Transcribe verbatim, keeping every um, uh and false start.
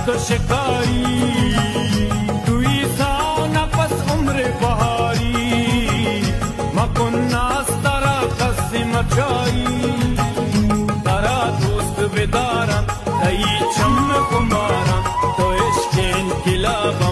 تو شکاری توی سا نفس عمر بهاری مکن ناز ترا قصی مچایی ترا دوست بدارم ای چم کمارم تو عشق انقلابم